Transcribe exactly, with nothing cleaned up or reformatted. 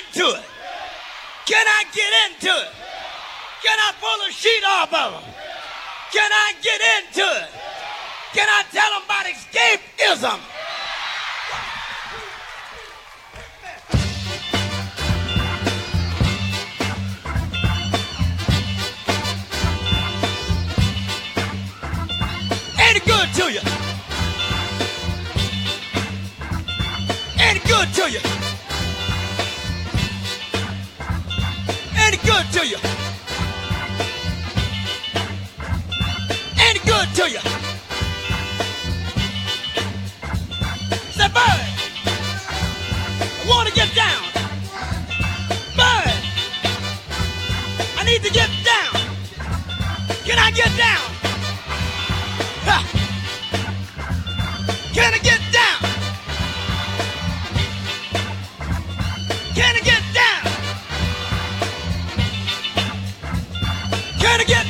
into it? Can I get into it? Can I pull a sheet off of them? Can I get into it? Can I tell them about escapism? Ain't it good to you? Ain't it good to you? Ain't it good to you? Ain't it good to you? Say, Bird, I want to get down. Bird, I need to get down. Can I get down? Ha. Can I get down? Can I get down? Can I get